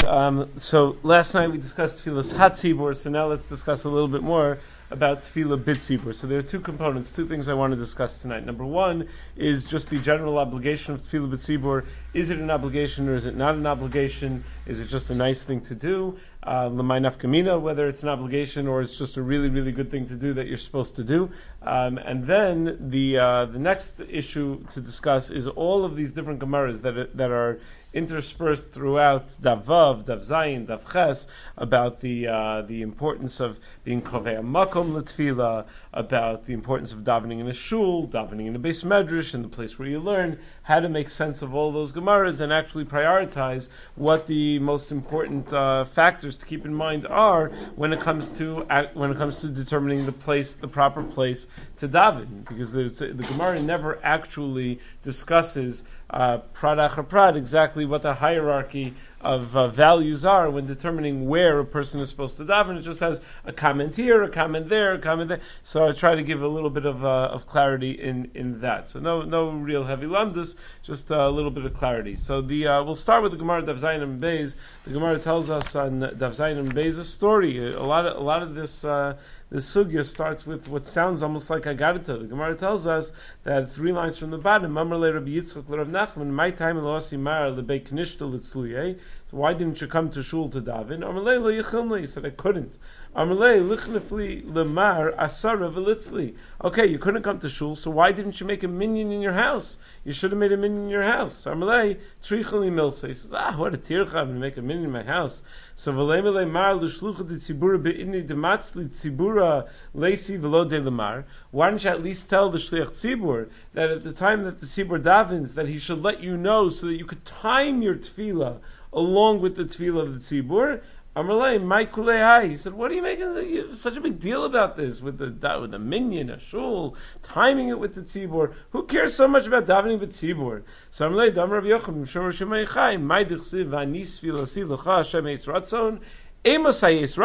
So last night we discussed Tefillas Hatzibur, so now let's discuss a little bit more about Tefillah B'tzibur. So there are two components, two things I want to discuss tonight. Number one is just the general obligation of Tefillah B'tzibur. Is it an obligation or is it not an obligation? Is it just a nice thing to do? L'may nafkamina, whether it's an obligation or it's just a really, really good thing to do that you're supposed to do. And then the next issue to discuss is all of these different Gemaras that are interspersed throughout Dav Vav, Dav Zayin, Dav Ches, about the importance of being Kovei Makom L'Tefillah, about the importance of davening in a shul, davening in a beis medrash, in the place where you learn, how to make sense of all those Gemaras and actually prioritize what the most important factors to keep in mind are when it comes to determining the proper place to daven, because the Gemara never actually discusses prad achar prad exactly what the hierarchy of values are when determining where a person is supposed to daven. It just has a comment here, a comment there, a comment there. So I try to give a little bit of clarity in that. So no real heavy lamdas, just a little bit of clarity. So we'll start with the Gemara Dav Zayin and Beis. The Gemara tells us on Dav Zayin and Beis a story. A lot of this. The sugya starts with what sounds almost like Agarita. The Gemara tells us that 3 lines from the bottom, Mamar le Rabbi Yitzchak le Rav Nachman, my time lo asimar le beit knishta litzluye. So why didn't you come to shul to daven? Amar le lo yichilna. He said I couldn't. Amar le lichnefli lemar asara v'litzli. Okay, you couldn't come to shul, so why didn't you make a minyan in your house? You should have made a minyan in your house. Amar le trichali milsa. He says, what a tircha, I'm going to make a minyan in my house. So v'leimele mar l'shlucha de tzibura be'ini dematzli tzibura leisi v'lo de lemar. Why don't you at least tell the shliach tzibur that at the time that the tzibur davens, that he should let you know so that you could time your tefillah along with the tefillah of the tzibur? Amalei, Maikulei Hai. He said, "What are you making such a big deal about this with the minyan, a shul, timing it with the tzibur? Who cares so much about davening with tzibur?" So Amalei, Dam Rav Yochanan, Shor Shemay Chai, Maidichsiv Vanis Filasi L'cha Hashem Eitz Ratzon. He says,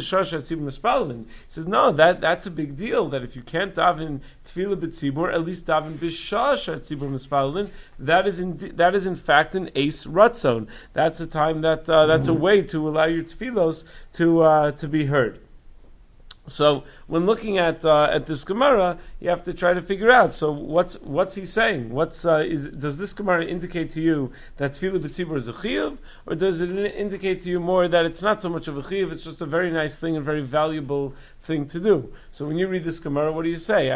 no, that's a big deal, that if you can't daven tefillah b'tzibur, at least daven b'shash tzibur mispalin. That is in fact an ace ratzon. That's a time that's a way to allow your tefillos to be heard. So when looking at this Gemara, you have to try to figure out. So what's he saying? Does this Gemara indicate to you that tefillah b'tzibur is a chiyuv, or does it indicate to you more that it's not so much of a chiyuv? It's just a very nice thing, a very valuable thing to do. So when you read this Gemara, what do you say?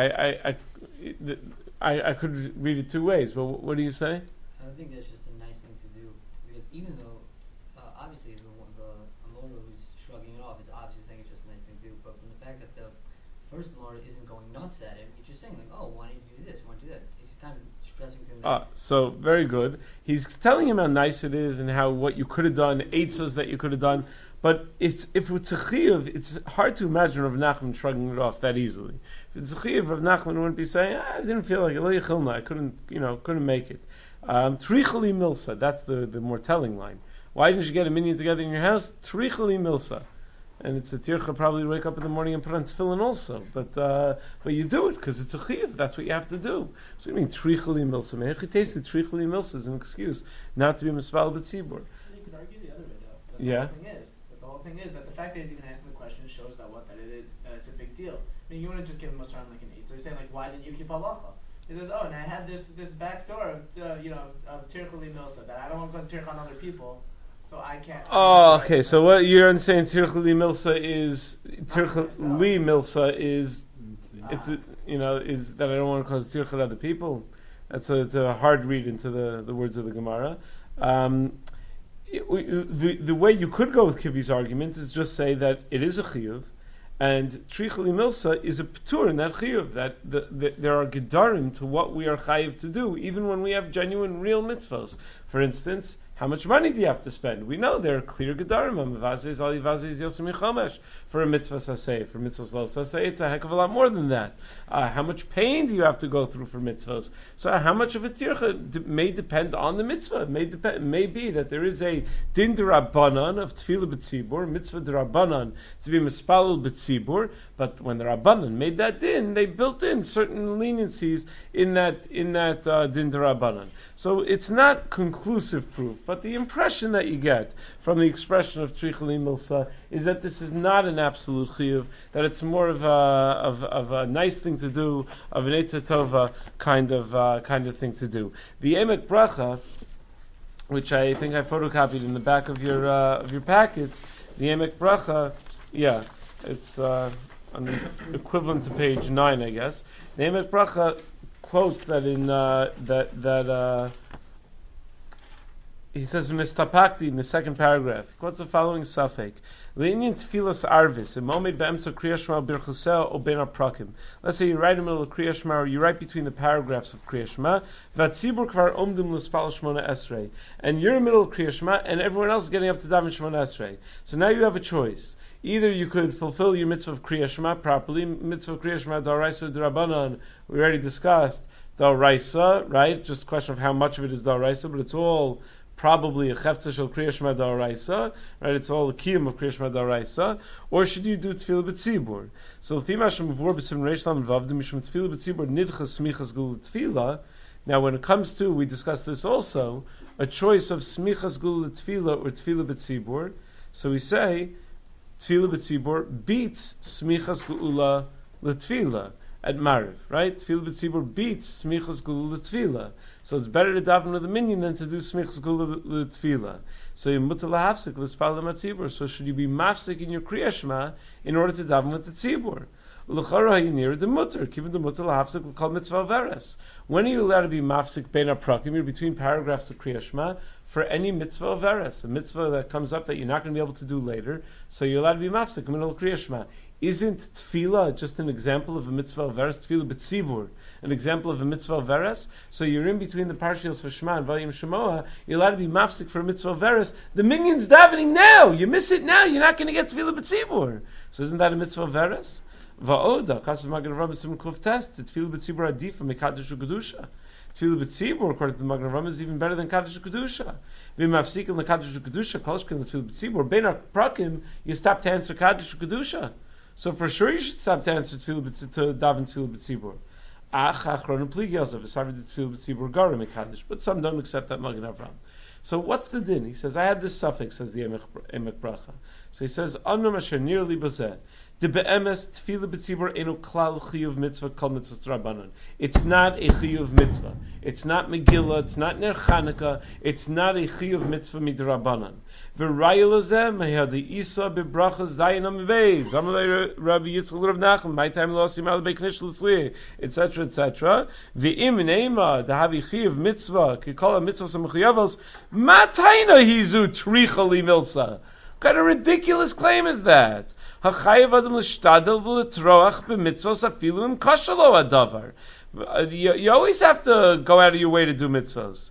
I could read it two ways, but what do you say? I think that's just a nice thing to do, because even though obviously the Amora who's shrugging it off is obviously saying it's just a nice thing to do, but from the fact that the first Amora isn't going nuts at him, he's just saying like, oh, why don't you do this? Why don't you do that? He's kind of stressing to him. So very good. He's telling him how nice it is and how what you could have done, eitzos that you could have done. But if it's a chiyuv, it's hard to imagine Rav Nachman shrugging it off that easily. If it's a chiyuv, Rav Nachman wouldn't be saying, I didn't feel like it, I couldn't make it. Trichali milsa, that's the more telling line. Why didn't you get a minyan together in your house? Trichali milsa. And it's a tircha probably to wake up in the morning and put on tefillin also. But you do it because it's a chiyuv. That's what you have to do. So you mean trichali milsa? Mechitesi trichali milsa is an excuse not to be mispal b'tzibur. You could argue the other way though. Yeah. The whole thing is that the fact that he's even asking the question shows that it's a big deal. I mean, you wouldn't just give him a around like an 8. So he's saying like, why didn't you keep halacha? He says, oh, and I had this back door of tirchali milsa that I don't want to cause tircha on other people. So I can't. Oh, okay. So what you're saying, Tirchali Milsa is is that I don't want to cause tircha to other people. It's a hard read into the words of the Gemara. The way you could go with Kivi's argument is just say that it is a chiyuv, and Trichali Milsa is a ptur in that chiyuv, that there are gedarim to what we are chayiv to do, even when we have genuine, real mitzvos. For instance, how much money do you have to spend? We know there are clear gedarim. For a mitzvah saseh, for mitzvahs lo saseh, it's a heck of a lot more than that. How much pain do you have to go through for mitzvahs? So how much of a tircha may depend on the mitzvah. It may be that there is a din d'Rabbanan of tefillah b'tzibur, mitzvah d'Rabbanan to be mispalel b'tzibur, but when the Rabbanan made that din, they built in certain leniencies in that din d'Rabbanan. So it's not conclusive proof, but the impression that you get from the expression of Trichali Milsa is that this is not an absolute chiyuv, that it's more of a nice thing to do, of an Eitzah Tova kind of thing to do. The Emek Bracha, which I think I photocopied in the back of your packets, the Emek Bracha, it's equivalent to page 9, I guess. The Emek Bracha quotes that in he says Mistapakti in the second paragraph. He quotes the following suffix: Le'inyan tfilas arvis emomed be'emtza Kriya Shema birchuseo o ben aprakim. Let's say you write in the middle of Kriya Shema, or you write between the paragraphs of Kriya Shema. V'atzibur kvar omdim l'spal Shmona Esrei, and you're in the middle of Kriya Shema, and everyone else is getting up to daven Shmona Esrei. So now you have a choice. Either you could fulfill your mitzvah of Kriya Shema properly, mitzvah of Kriya Shema d'oraisa d'Rabbanan. We already discussed d'oraisa, right? Just a question of how much of it is d'oraisa, but it's all probably a chefza shel Kriya Shema d'oraisa, right? It's all a kiyum of Kriya Shema d'oraisa. Or should you do tefillah b'tzibur? So l'fimash mevur b'sim reish lam vavdim mishum tefillah b'tzibur nidchas smichas gul tefillah. Now, when it comes to, we discussed this also, a choice of smichas gul tefillah or tefillah b'tzibur. So we say tefillah b'tzibur beats smichas geula l'tefillah at Mariv, right? Tefillah b'tzibur beats smichas geula l'tefillah. So it's better to daven with a minyan than to do smichas geula l'tefillah. So you mutar lahafsik l'spal l'matzibur. So should you be mafsik in your Kriya Shema in order to daven with the tzibur? L'chara hayinir the mutar, given the mutar lahafsik l'kol mitzvah veres. When are you allowed to be mafsik bein aprakim? You're between paragraphs of Kriya Shema for any mitzvah of veres, a mitzvah that comes up that you're not going to be able to do later. So you're allowed to be mafsik in the middle of Kriya Shema. Isn't tefillah just an example of a mitzvah of veres? Tefillah b'tzibur, an example of a mitzvah of veres. So you're in between the parshiyos for Shema and Vayim Shemoah. You're allowed to be mafsik for a mitzvah of veres. The minyan's davening now. You miss it now. You're not going to get tefillah b'tzibur. So isn't that a mitzvah of veres? Va'oda kasav Magen Avraham sim kuf test. Tefillah b'tzibur adifa mekadosh u'kedusha. Tefillah b'tzibur, according to the Magen Avraham, is even better than kadosh u'kedusha. V'mafsik in the kadosh u'kedusha kolshkin tefillah b'tzibur. Bein prakim, you stop to answer kadosh u'kedusha. So for sure you should stop to answer to daven tefillah b'tzibur. But some don't accept that Magen Avraham. So what's the din? He says, I had this suffix, says the Emek Bracha. So he says, Amnam asher nearly bazeh. The be'emes tefillah b'tzibur eno klal chiyuv mitzvah kol mitzvah rabbanon. It's not a chiyuv mitzvah. It's not Megillah. It's not Ner Chanukah. It's not a chiyuv mitzvah midrabbanon. V'raya lazeh mehadi isa bebrachas zayin amivei. Zamalei Rabbi Yitzchak Rav Nachman. My time losim al beiknish l'tzli, etc., etc. V'im neima dahavi chiyuv mitzvah kikol mitzvah samachiyavos matayna hizu trichali milsa. What kind of ridiculous claim is that? You always have to go out of your way to do mitzvahs.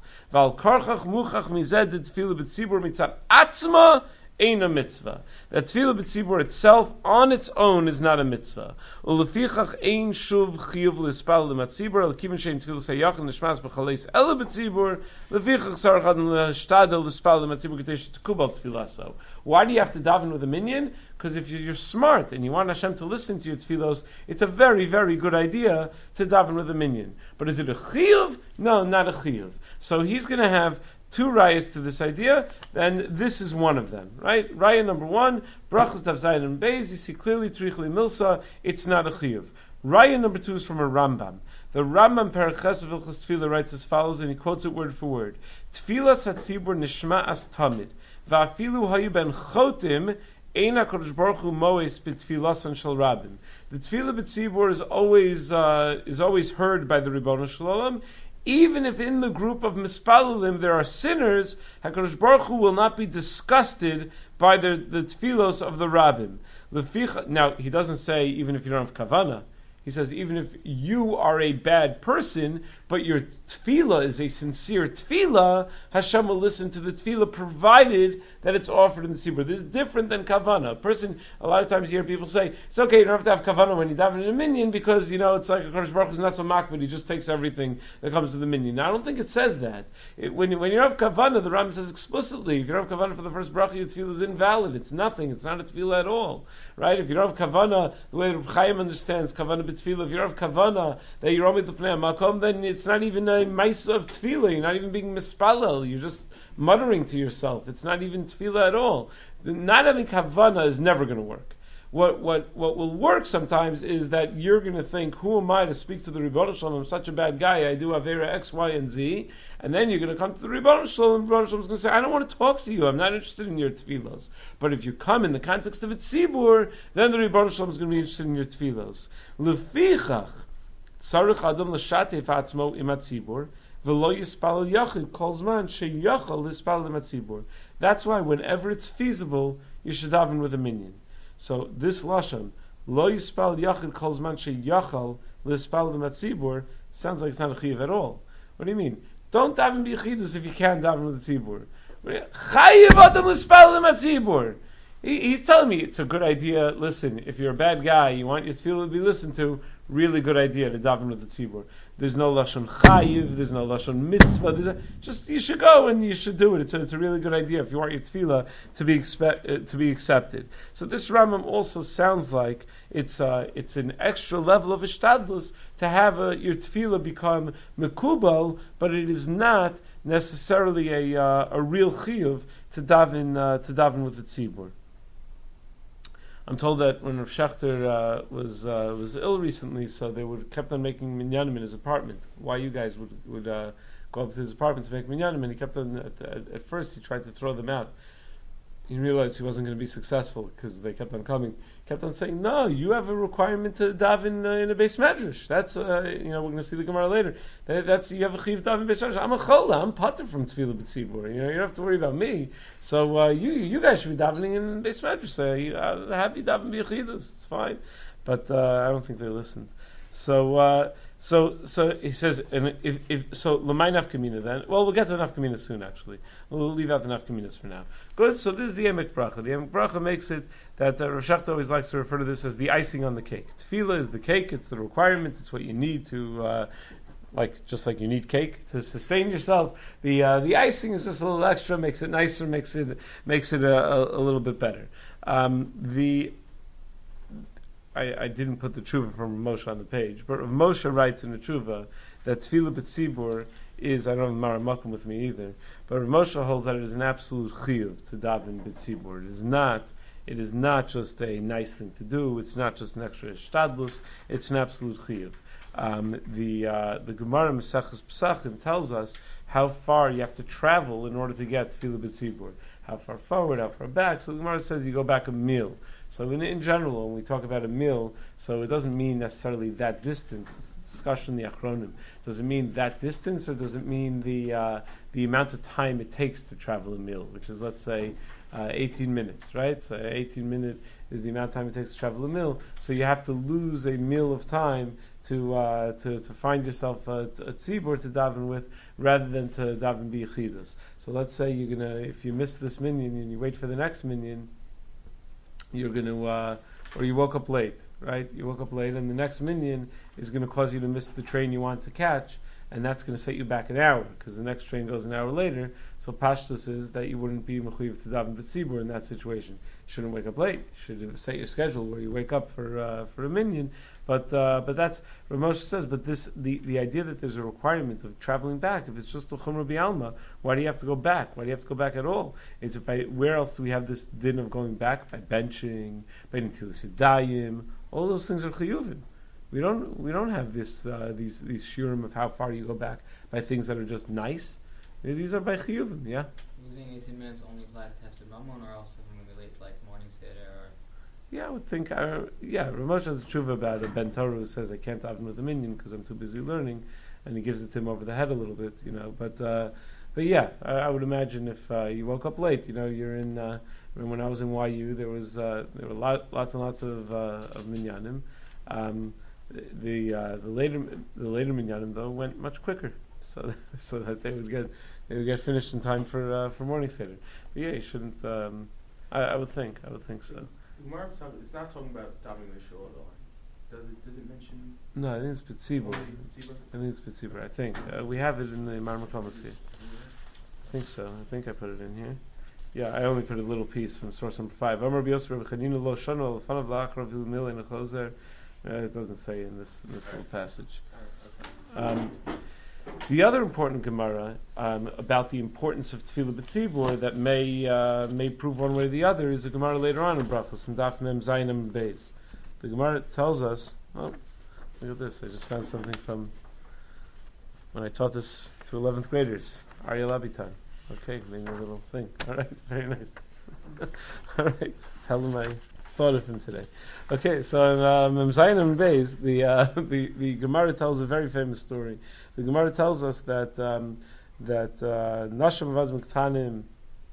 Ain't a mitzvah. That tefillah b'tzibur itself, on its own, is not a mitzvah. Ulefichach ein shuv chiyuv l'spal l'matzibur, l'kivin shein tefillah sayachin l'shmas b'chaleis ele b'tzibur, l'fichach sarach adam l'shtadel l'spal l'matzibur k'teish t'kubal tefillah so. Why do you have to daven with a minyan? Because if you're smart and you want Hashem to listen to your tefillos, it's a very, very good idea to daven with a minyan. But is it a chiyuv? No, not a chiyuv. So he's going to have two rayas to this idea, and this is one of them, right? Raya number one, brachas tav zayin and beis, you see clearly trichli milsa, it's not a chiyuv. Raya number two is from a Rambam. The Rambam Perek Ches of Hilchos Tefillah writes as follows, and he quotes it word for word. Tfilas hatzibur nishma as tamid, va'afilu hayu ben chotim, ein HaKadosh Baruch Hu moes b'tfilasan shel rabim. The tefillah b'tzibur is always heard by the Ribbono Shel Olam. Even if in the group of Mispalalim there are sinners, HaKadosh Baruch Hu will not be disgusted by the tefillos of the Rabbim. Now, he doesn't say even if you don't have Kavanah. He says even if you are a bad person, but your tefillah is a sincere tefillah, Hashem will listen to the tefillah provided that it's offered in the tzibur. This is different than kavanah. A lot of times you hear people say, it's okay, you don't have to have kavanah when you daven in a minyan because, it's like a Kodesh Baruch Hu is not so makbid, he just takes everything that comes to the minyan. Now, I don't think it says that. When you have kavanah, the Rambam says explicitly, if you don't have kavanah for the first bracha, your tefillah is invalid. It's nothing. It's not a tefillah at all. Right? If you don't have kavanah, the way Reb Chaim understands kavanah b'tefillah. If you don't have kavana that you're omid l'fnei makom, then it's not even a ma'isa of tefillah. You're not even being mispalel. You're just muttering to yourself. It's not even tefillah at all. Not having kavana is never going to work. What will work sometimes is that you're going to think, who am I to speak to the Rebbeinu Shalom? I'm such a bad guy. I do Avera X, Y, and Z. And then you're going to come to the Rebbeinu Shalom, and the Rebbeinu Shalom is going to say, I don't want to talk to you. I'm not interested in your tefillos. But if you come in the context of a tzibur, then the Rebbeinu Shalom is going to be interested in your tefillos. Lefichach, tzarich adam l'shatef atzmo im hatzibur, v'lo yispal yachid kol zman sheyachal lispal im hatzibur. That's why whenever it's feasible, you should daven with a minyan. So this lashon, lo yispal yachid kol zman sheyachal lispal l'matzibur, sounds like it's not a chiyuv at all. What do you mean? Don't daven b'yechidus if you can't daven with the tzibur. Chayiv adam lispal l'matzibur. He's telling me it's a good idea. Listen, if you're a bad guy, you want your tefillah to be listened to, really good idea to daven with the tzibur. There's no lashon chayiv, there's no lashon mitzvah. Just you should go and you should do it. It's a really good idea if you want your tefillah to be accepted. So this Rambam also sounds like it's an extra level of ishtadlus to have your tefillah become mekubal, but it is not necessarily a real chiyuv to daven with the tzibur. I'm told that when Rav Shechter was ill recently, so they kept on making minyanim in his apartment. Why you guys would go up to his apartment to make minyanim, and he kept on at first he tried to throw them out. He realized he wasn't going to be successful because they kept on coming. Kept on saying, "No, you have a requirement to daven in a beis medrash. That's we're going to see the Gemara later. That's you have a chiv daven beis medrash. I'm a chola. I'm pater from tefillah b'tzibur. You don't have to worry about me. So you guys should be davening in beis medrash. So happy daven b'yechidus. It's fine." But I don't think they listened. So he says, and if so, l'may nafkamina then. Well, we'll get to the nafkamina soon. Actually, we'll leave out the nafkaminas for now. Good. So this is the emek bracha. The emek bracha makes it that Rosh Hashanah always likes to refer to this as the icing on the cake. Tefillah is the cake. It's the requirement. It's what you need to. Just like you need cake to sustain yourself, the icing is just a little extra, makes it nicer, makes it a little bit better. I didn't put the tshuva from Rav Moshe on the page, but Rav Moshe writes in the tshuva that tefillah b'tzibur is, I don't have Maramakum with me either, but Rav Moshe holds that it is an absolute chiyuv to daven b'tzibur. It is not just a nice thing to do. It's not just an extra shtadlus. It's an absolute chiyuv. The Gemara Maseches Pesachim tells us how far you have to travel in order to get tefillah b'tzibur. How far forward, how far back. So the Gemara says you go back a mil. So in general, when we talk about a mil, so it doesn't mean necessarily that distance. It's discussion in the Achronim. Does it mean that distance, or does it mean the amount of time it takes to travel a mil, which is, let's say, 18 minutes, right? So 18 minutes is the amount of time it takes to travel a mil. So you have to lose a mil of time to find yourself a tzibur to daven with, rather than to daven b'yechidus. So let's say if you miss this minyan and you wait for the next minyan, you're gonna, or you woke up late, right? You woke up late, and the next minyan is going to cause you to miss the train you want to catch, and that's going to set you back an hour, because the next train goes an hour later. So pashtus is that you wouldn't be mechuyev to daven b'tzibur in that situation. You shouldn't wake up late. You should set your schedule where you wake up for a minyan. But that's Rav Moshe says. But the idea that there's a requirement of traveling back, if it's just a chumrah b'alma, why do you have to go back? Why do you have to go back at all? Is it where else do we have this din of going back? By benching, by netilas yadayim. All those things are chiyuvim. We don't have these shiurim of how far you go back by things that are just nice. These are by chiyuvim, yeah. Losing 18 minutes only applies to Hefsed Mammon, or also when we relate to like morning seder or. Yeah, I would think. Rav Moshe has a tshuva about a Ben Torah who says I can't daven with a minyan because I'm too busy learning, and he gives it to him over the head a little bit, But yeah, I would imagine if you woke up late, you're in. When I was in YU, there were lots and lots of minyanim. The later minyanim though went much quicker, so that they would get finished in time for morning seder. But yeah, you shouldn't. I would think so. It's not talking about davening the shul at all. Does it mention? No, I think it's Betzibur. I think we have it in the Marmakomas here. I think so. I think I put it in here. Yeah, I only put a little piece from source number 5. Amar B'Yosef Rabbi Chanina Lo Shano L'Fanav La'achrav V'Mil In Achozer It doesn't say in this little passage. Alright, okay. The other important Gemara about the importance of Tefillah B'tzibur that may prove one way or the other is a Gemara later on in Brachos in Daf Mem Zayin Mem Beis. The Gemara tells us. Oh, look at this! I just found something from when I taught this to 11th graders. Ariel Abitan. Okay, maybe a little thing. All right, very nice. All right, tell them I thought of him today. Okay, so in Mem Zayin Mem Beis, the Gemara tells a very famous story. The Gemara tells us that Nashim Avad Mektanim.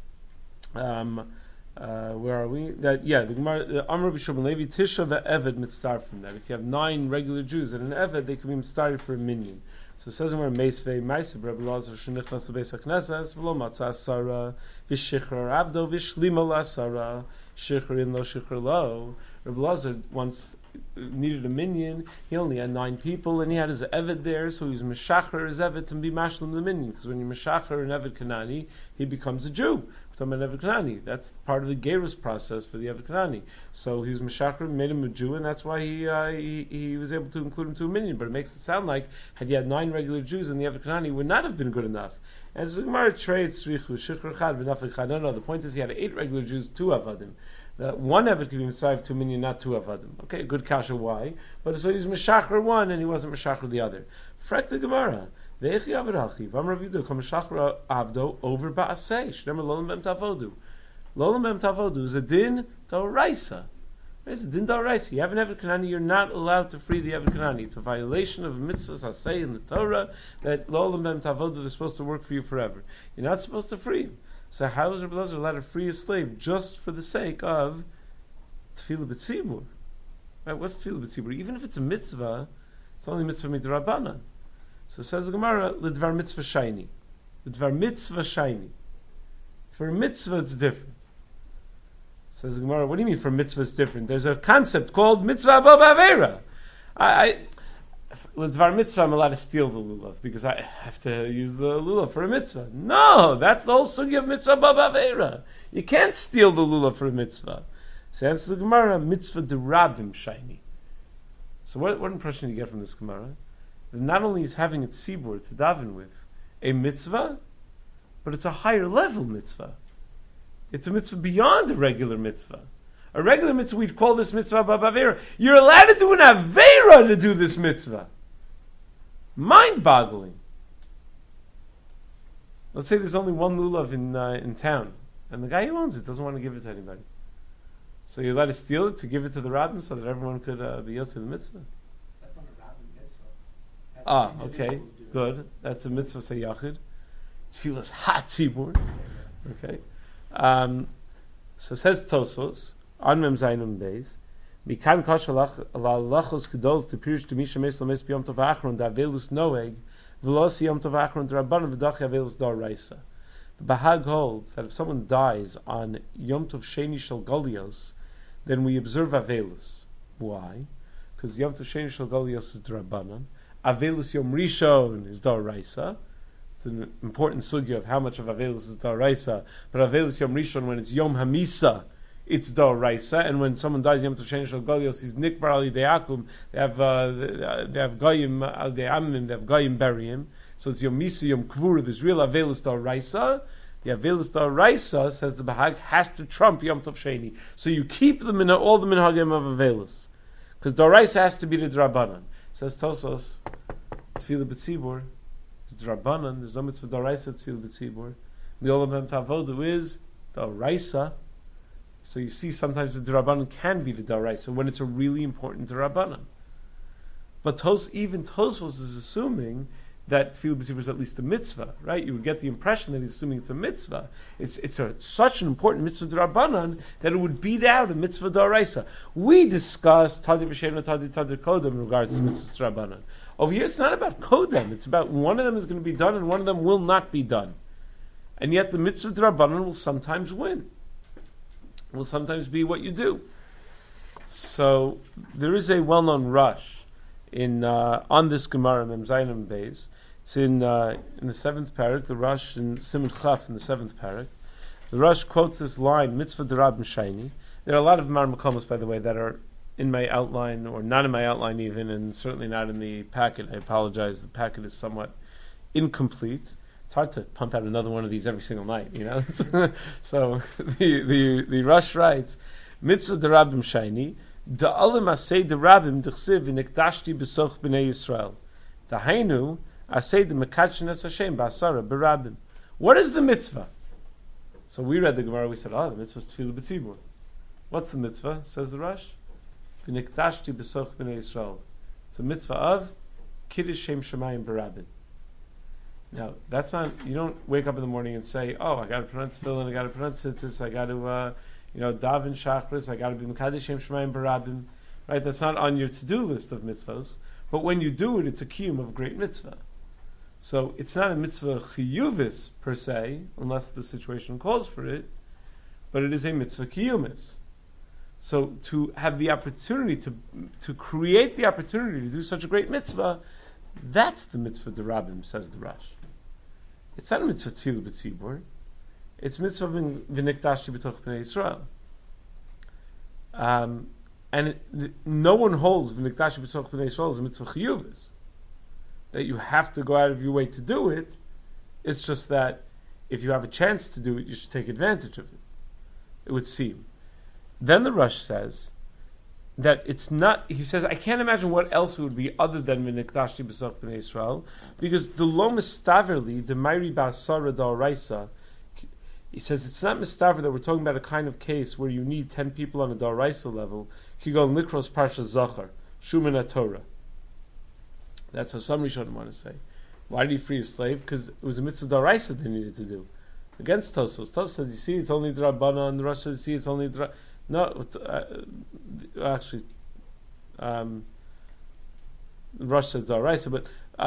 Where are we? The Gemara Amr B'Shulman Levi Tisha ve'Eved mitzar from that. If you have 9 regular Jews and an Eved, they can be mitzar for a minyan. So it says in where Meisvei Meisv Rebbe Lazar Shenichnas LeBeis HaKnesses V'lo Matzah Asara V'Shichrar Abdo V'Shlima L'Asara Shichrin Lo Shichar Lo. Rebbe Lazar once needed a minyan. He only had 9 people, and he had his Eved there, so he was Meshacher his Eved to be Mashlim the minyan. Because when you're Meshacher an Eved Kanani, he becomes a Jew. We're talking about Eved Kanani. That's part of the Gerus process for the Eved Kanani. So he was Meshacher, made him a Jew, and that's why he was able to include him to a minyan. But it makes it sound like had he had 9 regular Jews and the Eved Kanani would not have been good enough. As the Gemara trades Tzrichu Shichar Chad V'Nafik Chad. No, the point is he had 8 regular Jews, 2 Avadim. One Eved could be Mitzvah to a minyan, not 2 Avadim. Okay, good kasha. Why? But so he's Meshacher one and he wasn't Meshacher the other. Frek the Gemara. Ve'echi averachi v'amar Rav Kam Meshacher avdo over ba'asei. Shneimar lolam b'em tavodu. Lolam b'em tavodu is a din d'oraisa. It's a din d'oraisa. You have an Eved Kanani, you're not allowed to free the Eved Kanani. It's a violation of a mitzvah asay in the Torah that lolam b'em tavodu is supposed to work for you forever. You're not supposed to free him. So how is Rebbe Lazar allowed to free a slave just for the sake of Tefillah B'tzibur? Right? What's Tefillah B'tzibur? Even if it's a mitzvah, it's only mitzvah midrabanan. So says the Gemara, L'dvar mitzvah shayni. L'dvar mitzvah shayni. For a mitzvah it's different. Says the Gemara, what do you mean for a mitzvah it's different? There's a concept called mitzvah above avera. L'dvar mitzvah, I'm allowed to steal the lulav because I have to use the lulav for a mitzvah. No, that's the whole sugi of mitzvah above avera. You can't steal the lulav for a mitzvah. So answers the Gemara, mitzvah derabim shayni. So what impression do you get from this Gemara? That not only is having a tzibur to daven with a mitzvah, but it's a higher level mitzvah. It's a mitzvah beyond a regular mitzvah. A regular mitzvah, we'd call this mitzvah above avera. You're allowed to do an avera to do this mitzvah. Mind-boggling. Let's say there's only one lulav in town, and the guy who owns it doesn't want to give it to anybody. So you're allowed to steal it to give it to the rabbin so that everyone could be yotze the mitzvah. That's not a rabbin mitzvah. Okay, good. That's a mitzvah say yachid. Tefillas hot tzibur. Okay. So says Tosfos on Mem Zayin Mem Beis. Mikan kashalach lachos gedols to pirish to misha mesel mes biyom tov achron da velus noeg velos yom tov achron da rabbanon v'dachya velus dar raisa. The Bahag holds that if someone dies on Yom Tov Sheni Shel Golios, then we observe Avelus. Why? Because Yom Tov Sheni Shel Golios is D'Rabbanan. Avelus Yom Rishon is D'Oraisa. It's an important sugya of how much of Avelus is D'Oraisa. But Avelus Yom Rishon, when it's Yom Hamisa, it's D'Oraisa. And when someone dies Yom Tov Sheni Shel Golios, he's Nikbar Ali Deakum. They have Goyim Al De'amim. They have Goyim bury him. So it's Yom Misa, Yom Kvura. There's real Avelus D'Oraisa. The Avelus D'Oraisa, says the Bahag, has to trump Yom Tov Sheni. So you keep all the minhagim of Avelus. Because D'Oraisa has to be the D'Rabbanan. Says Tosos, Tefillah B'tzibur is D'Rabbanan. There's no mitzvah D'Oraisa, Tefillah B'tzibur. The Olam Hem Tavodu is D'Oraisa. So you see sometimes the D'Rabbanan can be the D'Oraisa when it's a really important D'Rabbanan. But even Tosos is assuming that Tefillah B'tzibur is at least a mitzvah, right? You would get the impression that he's assuming it's a mitzvah. It's such an important mitzvah d'Rabbanan that it would beat out a mitzvah d'Oraisa. We discussed Tadi V'Shem Tadi Kodem in regards to mitzvah d'Rabbanan. Over here, it's not about Kodem. It's about one of them is going to be done and one of them will not be done. And yet the mitzvah d'Rabbanan will sometimes win. Will sometimes be what you do. So there is a well-known rush on this Gemara Mem Zayin Mem Beis. It's in the 7th parak, the Rush in Siman Chaf in the 7th parak. The Rush quotes this line, Mitzvah D'Rabim Shayni. There are a lot of Mar Makomos, by the way, that are in my outline, or not in my outline even, and certainly not in the packet. I apologize. The packet is somewhat incomplete. It's hard to pump out another one of these every single night, So the Rush writes, Mitzvah derabim shayni, da'alim asay derabim d'chsiv v'nikdashti b'soch b'nei Yisrael. Dahainu asay d'mekadshenes Hashem ba'asara berabim. What is the mitzvah? So we read the Gemara, we said, the mitzvah is tefillah b'tzibur. What's the mitzvah? Says the Rush. V'nikdashti b'soch b'nei Yisrael. It's a mitzvah of kiddush shem shemayim berabim. Now, that's not, you don't wake up in the morning and say, I got to pronounce tefillin, I got to pronounce tzitzis, I got to, daven shachris, I got to be mekadesh shem shemayim berabim. Right? That's not on your to-do list of mitzvahs. But when you do it, it's a kiyum of a great mitzvah. So it's not a mitzvah chiyuvis per se, unless the situation calls for it, but it is a mitzvah kiyumis. So to have the opportunity to create the opportunity to do such a great mitzvah, that's the mitzvah derabim, says the Rash. It's not a mitzvah tefillah b'tzibur. It's mitzvah v'nikdashti b'toch b'nei Yisrael. No one holds v'nikdashti b'toch b'nei Yisrael as a mitzvah chiyuvis, that you have to go out of your way to do it. It's just that if you have a chance to do it, you should take advantage of it. It would seem. Then the Rush says that it's not. He says, I can't imagine what else it would be other than v'nikdashti b'soch b'nei Yisrael, because the lo mistaverli the mayri ba'asara da'oraisa. He says it's not mistaver that we're talking about a kind of case where you need 10 people on a da'oraisa level. Kigon likros parsha zachar shumen Torah. That's how some Rishonim want to say. Why did he free a slave? Because it was a mitzvah da'oraisa they needed to do. Against Tosos. Tosos said, you see, it's only d'Rabbanan, and the Rosh says, you see, it's only d'Rabbanan. No, actually, Rosh says d'Oraisa, but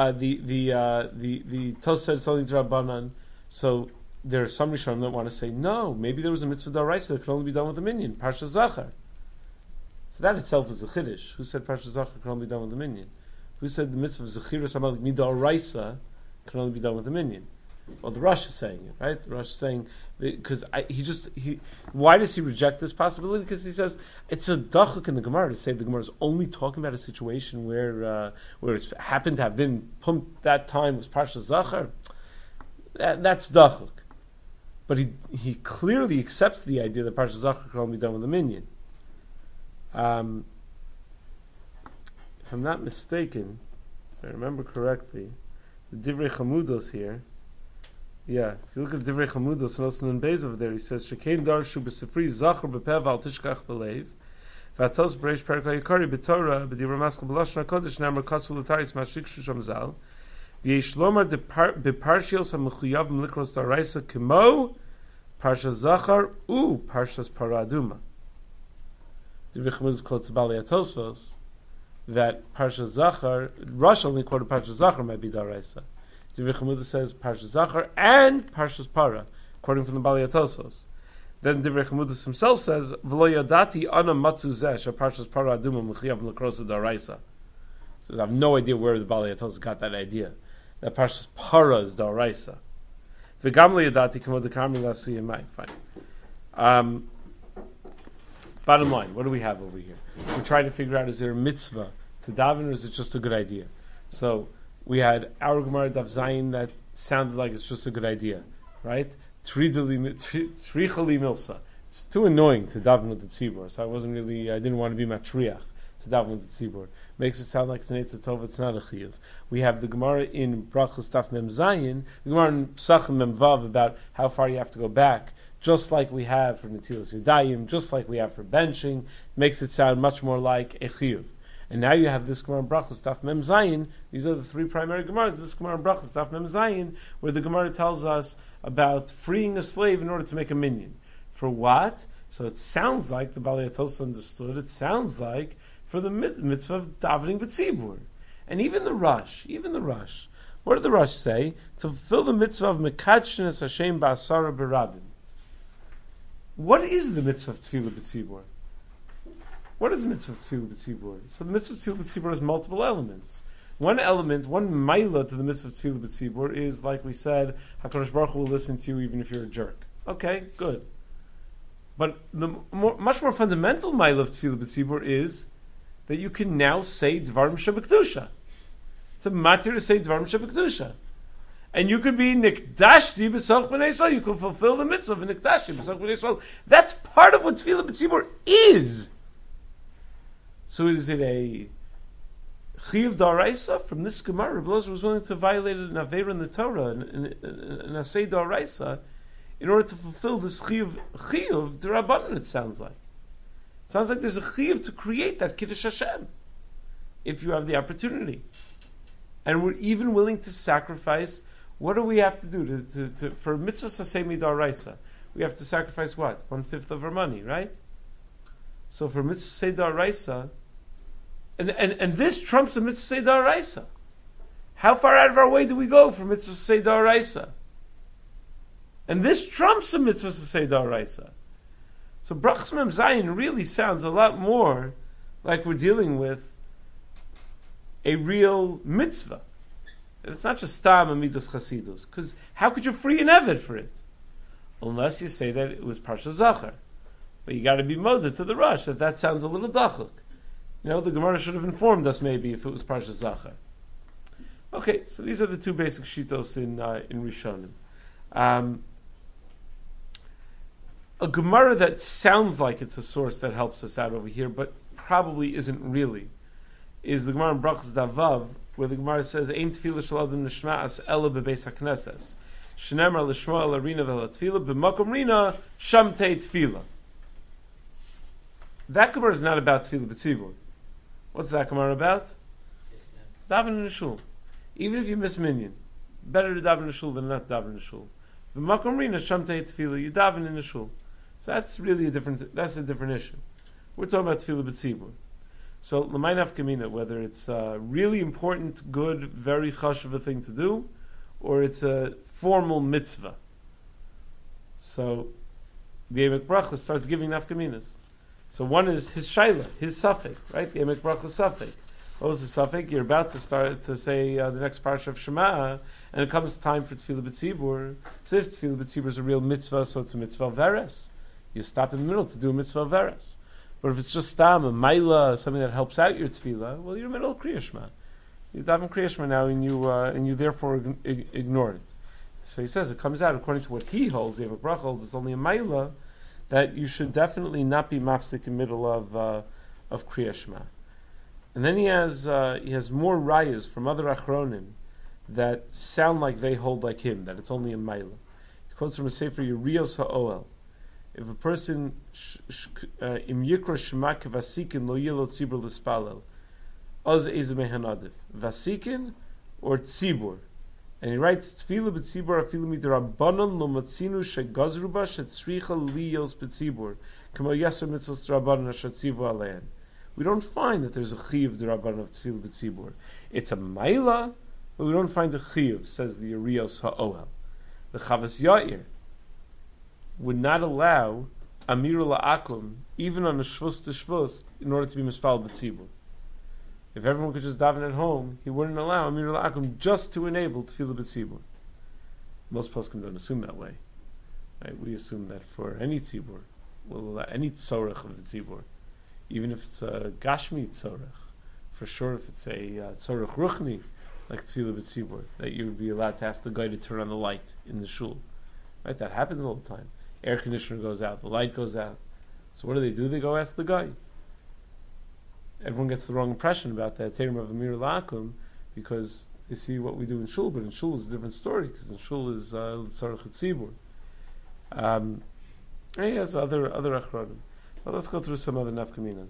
the Tos said it's only d'Rabbanan. So there are some Rishonim that want to say no. Maybe there was a mitzvah d'Oraisa that could only be done with a minion, Parsha Zachar. So that itself is a chiddush. Who said Parsha Zachar could only be done with a minion? Who said the mitzvah of Zechiras Amalek Mid'Oraisa could only be done with a minion? Well, the Rosh is saying it, right? The Rosh is saying, because why does he reject this possibility? Because he says it's a dachuk in the Gemara to say the Gemara is only talking about a situation where it happened to have been pumped that time was Parsha Zachar. That's dachuk. But he clearly accepts the idea that Parsha Zachar can only be done with a minion. If I'm not mistaken, if I remember correctly, the Divrei Chamudos here. Yeah, if you look at Divrei Chamudos and also in Beis over there, he says, Shekein darshu b'sifri zachar b'pev al tishkach b'leiv v'atos b'reish perik ha'yikari b'torah b'divrei maskal b'lashon ha'kodesh namar kasu l'taris ma'ashikshu sham zal v'yesh lomar b'parshios ha'mechuyavim likros daraisa kimo parsha zachar u parshas paraduma. Divrei Chamudos quotes Bali Atosvos that parsha zachar, Rosh only quoted parsha zachar might be daraisa. Divrei Chamudos says Parsha Zachar and Parshas Para, according from the Bali Atosvos. Then Divrei Chamudos himself says V'lo yadati ana matzu zeh Parshas Para aduma mechiyav l'krosa daraisa. Says I have no idea where the Bali Atosvos got that idea that Parshas Para is daraisa. V'gam lo yadati kamo dekarmi lasu yemai. Fine. Bottom line, what do we have over here? We're trying to figure out, is there a mitzvah to daven, or is it just a good idea? So we had our Gemara Daf Zayin that sounded like it's just a good idea, right? Trichali milsa. It's too annoying to daven with the tzibur, so I didn't want to be matriach to daven with the tzibur. Makes it sound like it's an Eitzah Tov, it's not a chiyuv. We have the Gemara in Brachos Daf Mem Zayin, the Gemara in Pesachim Mem Vav about how far you have to go back, just like we have for Netilas Yadayim, just like we have for benching. Makes it sound much more like a chiyuv. And now you have this Gemara in Brachos Daf Mem Zayin. These are the three primary Gemaras. This Gemara in Brachos Daf Mem Zayin, where the Gemara tells us about freeing a slave in order to make a minion. For what? So it sounds like the Bali Atosvos understood. It sounds like for the mitzvah of davening b'tzibur. And even the Rush. What did the Rush say? To fulfill the mitzvah of mekadshenes Hashem ba'asara berabim. What is the mitzvah of tefillah b'tzibur? What is the mitzvah of tefillah b'tzibur? So the mitzvah of tefillah b'tzibur has multiple elements. One element, one maila to the mitzvah of tefillah b'tzibur is, like we said, HaKadosh Baruch Hu will listen to you even if you're a jerk. Okay, good. But the much more fundamental maila of tefillah b'tzibur is that you can now say Dvarim Shabakdusha. It's a matter to say Dvarim Shabakdusha. And you could be Nikdashti B'Soch B'nei Yisrael. You can fulfill the mitzvah of Nikdashti B'Soch B'nei Yisrael. That's part of what Tefillah B'Tzibur is. So is it a Chiyuv D'Oraisa? From this Gemara, Rebbe Elazar was willing to violate an Aveira in the Torah, an Asay D'Oraisa, in order to fulfill this Chiyuv D'Rabbanan, it sounds like. It sounds like there's a Chiyuv to create that Kiddush Hashem, if you have the opportunity. And we're even willing to sacrifice. What do we have to do to for mitzvah sasei midaraisa? We have to sacrifice what? 1/5 of our money, right? So for mitzvah sedaraisa, and this trumps a mitzvah sedaraisa. How far out of our way do we go for mitzvah sedaraisa? And this trumps a mitzvah sedaraisa. So brachas mem zayin really sounds a lot more like we're dealing with a real mitzvah. It's not just stam amidas chasidus, because how could you free an eved for it? Unless you say that it was parsha zachar. But you got to be moda to the rush that sounds a little dachuk. You know, the Gemara should have informed us maybe if it was parsha zachar. Okay, so these are the two basic shitos in Rishonim. A Gemara that sounds like it's a source that helps us out over here, but probably isn't really, is the Gemara in Brachas Davav, where the Gemara says, "Ein tefillah shel adam nishma'as ela bebeis hakneses, shneimar lishma el arina vel tefillah b'makom rina shamtei tefillah." That Gemara is not about tefillah b'tzibur. What's that Gemara about? Daven in the shul. Even if you miss minyan, better to daven in the shul than not daven in the shul. B'makom rina shamtei tefillah, you daven in the shul. So that's really a different issue. We're talking about tefillah b'tzibur. So, l'may nafkamina, whether it's a really important, good, very chashuv thing to do, or it's a formal mitzvah. So, the Emek Bracha starts giving nafkaminas. So one is his shaila, his suffix, right? The Emek Bracha suffix. What was the suffix? You're about to start to say the next parsha of Shema, and it comes time for Tefillah B'Tzibur. So if Tefillah B'Tzibur is a real mitzvah, so it's a mitzvah veres. You stop in the middle to do a mitzvah veres. But if it's just stam, a maila, something that helps out your tefillah, well, you're middle of Kriya Shema. You daven Kriya Shema now, and you therefore ignore it. So he says it comes out according to what he holds. The Emek Bracha holds it's only a maila that you should definitely not be mafsik in the middle of Kriya Shema. And then he has more rayas from other achronim that sound like they hold like him, that it's only a maila. He quotes from a sefer Yerios HaOel. If a person im yikra shema vasikin lo yelo tzibur l'spalel, oz ezemei hanadif vasikin or tzibur, and he writes tefillah b'tzibur afilu midrabanan lo matzinu shegazru ba shetzricha liyos b'tzibur kamo yaser mitzvos drabanan asher tzivu alein. We don't find that there's a chiyuv drabanan of tefillah b'tzibur. It's a maila, but we don't find a chiyuv, says the Yerios HaOel. The Chavas Yair would not allow Amiru La'akum, even on a Shvus to Shvus, in order to be Mispal B'tzibur. If everyone could just daven at home, he wouldn't allow Amiru La'akum just to enable Tefillah B'tzibur. Most poskim don't assume that way. Right? We assume that for any tzibur, we'll allow any tzorech of the tzibur, even if it's a Gashmi tzorech, for sure if it's a tzorech ruchni, like Tefillah B'tzibur, that you would be allowed to ask the guy to turn on the light in the shul. Right? That happens all the time. Air conditioner goes out, the light goes out. So what do? They go ask the guy. Everyone gets the wrong impression about that term of Amir La'akum because they see what we do in shul, but in shul is a different story because in shul is Tzarech Tzibur. And he has other achronim. Well, let's go through some other nafkaminas.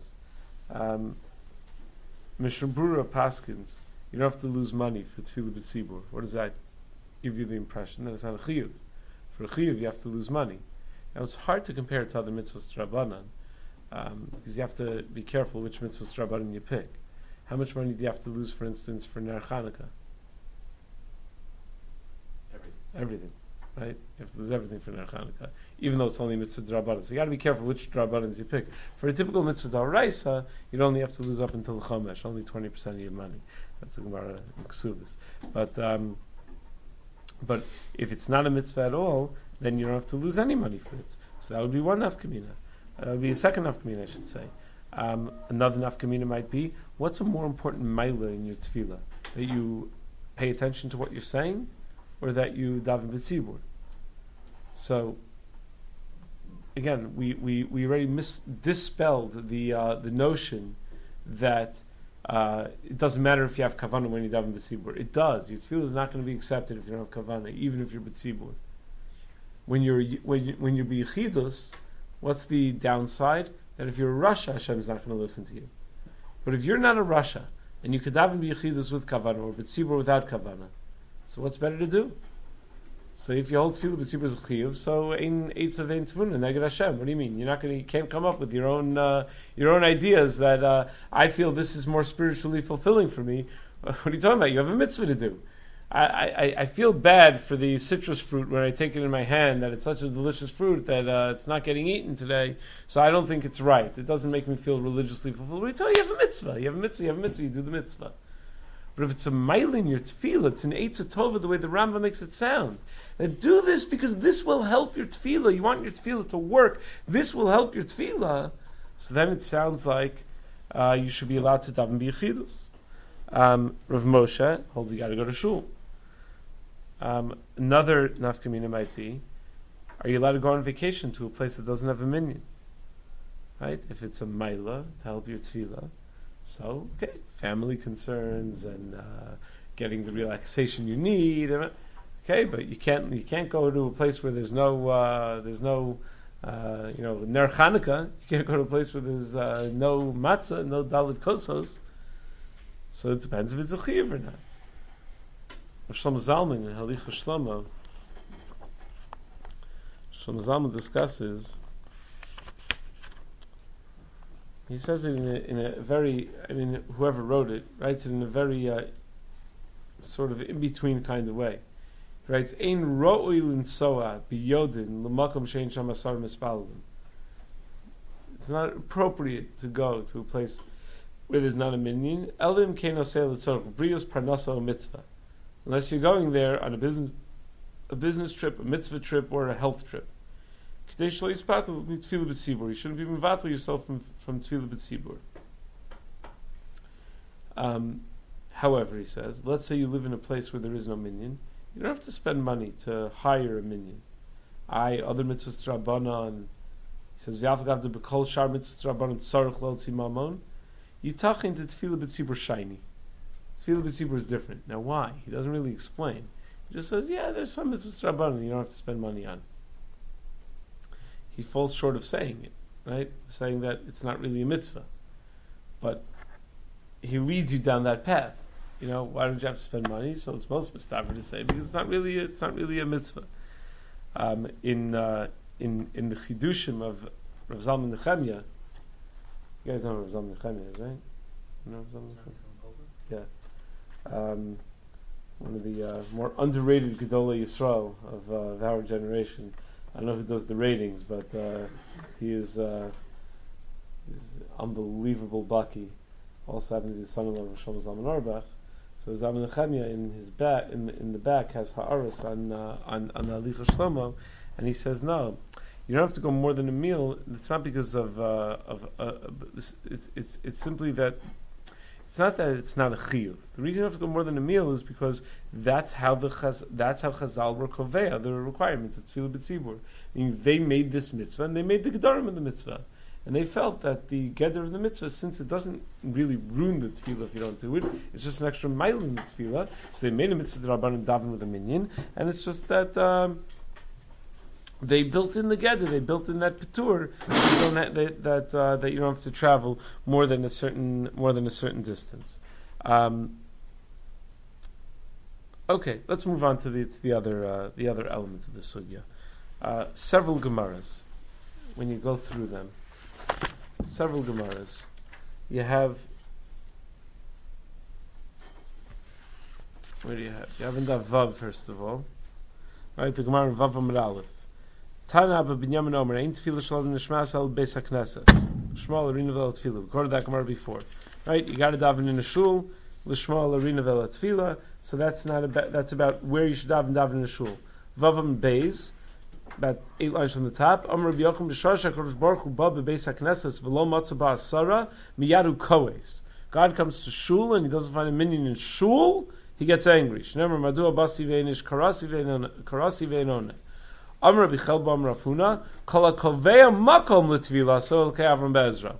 Mishnah Brura Paskins, you don't have to lose money for Tefillah B'Tzibur. What does that give you the impression? That it's not a chiyuv. For a chiyuv, you have to lose money. Now, it's hard to compare it to other mitzvahs Rabbanan, because you have to be careful which mitzvahs Rabbanan you pick. How much money do you have to lose, for instance, for Ner Chanukah? Everything, right? You have to lose everything for Ner Chanukah, even though it's only mitzvah Rabbanan. So you got to be careful which Rabbanans you pick. For a typical mitzvah D'Oraisa, you'd only have to lose up until the Chomesh, only 20% of your money. That's the Gemara in Ksubis. But if it's not a mitzvah at all, then you don't have to lose any money for it. So that would be one nafkamina. That would be a second nafkamina, I should say. Another nafkamina might be, what's a more important maila in your tefillah? That you pay attention to what you're saying, or that you daven b'tzibur? So, again, we already dispelled the notion that it doesn't matter if you have kavanah when you daven b'tzibur. It does. Your tefillah is not going to be accepted if you don't have kavanah, even if you're b'tzibur. When you're b'yichidus, what's the downside? That if you're a Rasha, Hashem is not going to listen to you. But if you're not a Rasha, and you could daven b'yichidus with kavanah, or b'tzibur without kavanah, so what's better to do? So if you hold tefillah b'tzibur is chiyuv, so ein eitzav ein tefuna neged Hashem. What do you mean? You can't come up with your own ideas that I feel this is more spiritually fulfilling for me. What are you talking about? You have a mitzvah to do. I feel bad for the citrus fruit when I take it in my hand that it's such a delicious fruit that it's not getting eaten today. So I don't think it's right. It doesn't make me feel religiously fulfilled. What do you tell you? You have a mitzvah. You have a mitzvah. You do the mitzvah. But if it's a mile in your tefillah, it's an eitzah tova, the way the Rambam makes it sound. Then do this because this will help your tefillah. You want your tefillah to work. This will help your tefillah. So then it sounds like you should be allowed to daven b'yichidus. Rav Moshe holds you got to go to shul. Another nafkamina might be, are you allowed to go on vacation to a place that doesn't have a minyan? Right? If it's a maila to help your tefillah, so okay, family concerns and getting the relaxation you need. Okay, but you can't go to a place where there's no Ner Chanukah. You can't go to a place where there's no matzah, no dalit kosos. So it depends if it's a chiyuv or not. Shlomo Zalman in Halicha Shlomo Zalman discusses. He says it in a very, whoever wrote it writes it in a very sort of in between kind of way. He writes, "Ein ro'oi l'nsoa biyodin l'makom shein sham asar mispalim." It's not appropriate to go to a place where there's not a minyan. Elim kein oseh l'tzorach brios parnasa mitzvah. Unless you're going there on a business trip, a mitzvah trip, or a health trip. You shouldn't be mevatel yourself from tefillah b'tzibur. However, he says, let's say you live in a place where there is no minyan. You don't have to spend money to hire a minyan. Other mitzvahs rabbanon. He says, "V'afagav de b'kol shar mitzvahs rabbanon tzarich l'otzi mamon." You tuck into tefillah b'tzibur shiny. Tefillah b'tzibur is different. Now, why? He doesn't really explain. He just says, "Yeah, there's some mitzvahs rabbanon you don't have to spend money on." He falls short of saying it, right? Saying that it's not really a mitzvah, but he leads you down that path. Why don't you have to spend money? So it's most mistaver to say because it's not really a mitzvah. In the chidushim of Rav Zalman Nechemia, you guys know who Rav Zalman Nechemia is, right? You know Rav Zalman Nechemia? Yeah. One of the more underrated Gedolei Yisrael of our generation. I don't know who does the ratings, but he is unbelievable baki. Also happened to be the son-in-law of Shlomo Zalman Auerbach. So Zalman Nechemia in his back, in the back, has ha'aros on Halicha Shlomo, and he says no, you don't have to go more than a meal. It's not because of it's simply that it's not that it's not a chiyuv. The reason you have to go more than a meal is because that's how Chazal were kovea the requirements of tefillah b'tzibur. They made this mitzvah and they made the gedarim of the mitzvah. And they felt that the gather of the mitzvah, since it doesn't really ruin the tefillah if you don't do it, it's just an extra mile in the tefillah. So they made a mitzvah to Rabbanan daven with a minyan, and it's just that they built in the gather, they built in that patur that you don't have to travel more than a certain distance. Okay, let's move on to the other element of the sugya. Several Gemaras, when you go through them. Several Gemaras. You have. Where do you have? You have in the Vav first of all, right? The Gemara Vav Amud Aleph. Tana Abba Binyamin Omer Ein Tefillah Shalom Nishmas Al Beis Haknesses. Shmuel Arina Vel Tefillah. We quoted that Gemara before, right? You got to daven in a shul. L'Shmuel Arina Vel Tefillah. So that's about where you should daven in a shul. Vav Amud Beis. about 8 lines from the top. Amar Rabbi Yochanan b'shar she'Hakadosh Baruch Hu ba b'beis haknesses v'lo matza ba'asara miyadu koes. God comes to shul and he doesn't find a minion in shul, he gets angry. Shneimar madua basi ve'enish karasi ve'enone. Amar Rabbi Chelba Amar Rav Huna kol hakovea makom l'tvila so elkei Avram be'ezra.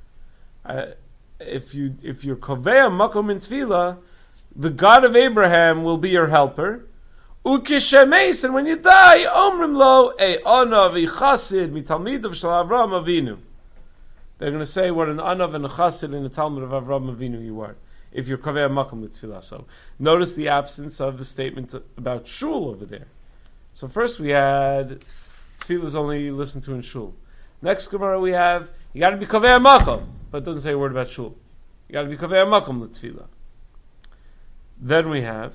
If you're kovea makom in tvila, the God of Abraham will be your helper. Ukishemeis, and when you die, omrim lo anav chasid mitalmidav shel Avram Avinu. They're going to say what an anav and a chasid in the Talmud of Avram Avinu you are, if you're kovei makom l'tfilah. So notice the absence of the statement about shul over there. So first we had tefillah is only listened to in shul. Next Gemara we have you got to be kovei makom, but it doesn't say a word about shul. You got to be kovei makom l'tfilah. Then we have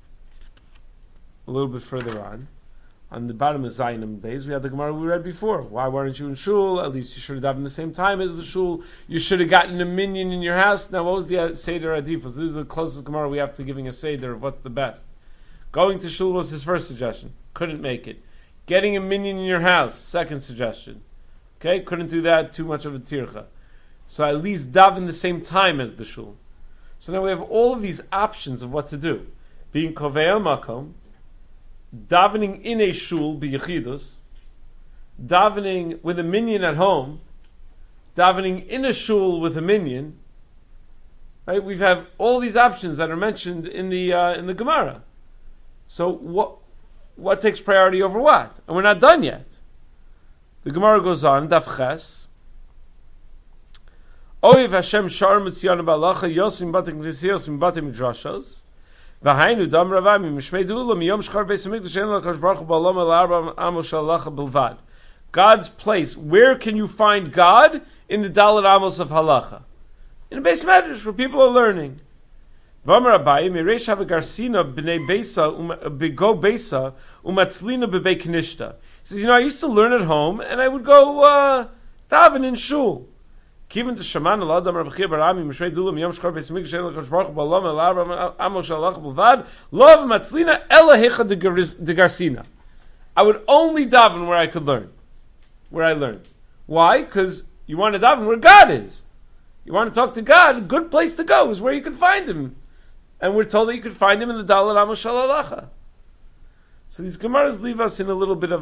a little bit further on the bottom of Zayinim Beis, we had the Gemara we read before. Why weren't you in shul? At least you should have davened the same time as the shul. You should have gotten a minyan in your house. Now, what was the Seder Adifos? This is the closest Gemara we have to giving a Seder of what's the best. Going to shul was his first suggestion. Couldn't make it. Getting a minyan in your house, second suggestion. Okay, couldn't do that, too much of a tircha. So at least daven the same time as the shul. So now we have all of these options of what to do. Being kovei makom, davening in a shul, b'yechidus, davening with a minyan at home, davening in a shul with a minyan. Right? We have all these options that are mentioned in the Gemara. So what takes priority over what? And we're not done yet. The Gemara goes on, Daf Ches. Oiv Hashem shar mitziyanu ba'alacha yosim batim knesiyos batim midrashos. V'hainu dam ravami mishmei du'ula miyom shchar beis hamikdash en l'kadosh baruch hu ba'olam el amos halacha bilvad. God's place. Where can you find God? In the Dalet Amos of halacha, in a beis medrash where people are learning. V'amar Abaye mireish havagarsina b'nei beisa b'go beisa umatzlina b'bei knishta. He says, I used to learn at home and I would go daven in shul. Kiven to shaman al adam Rabbi Chia barami mishmei dulam yom shchar beis hamikdash en l'kadosh baruch hu ba'olam el amos halacha bilvad lo v'matzlina ela hecha de garsina. I would only daven where I could learn, where I learned. Why? Because you want to daven where God is. You want to talk to God. A good place to go is where you can find Him, and we're told that you could find Him in the Dalet Amos halacha. So these Gemaras leave us in a little bit of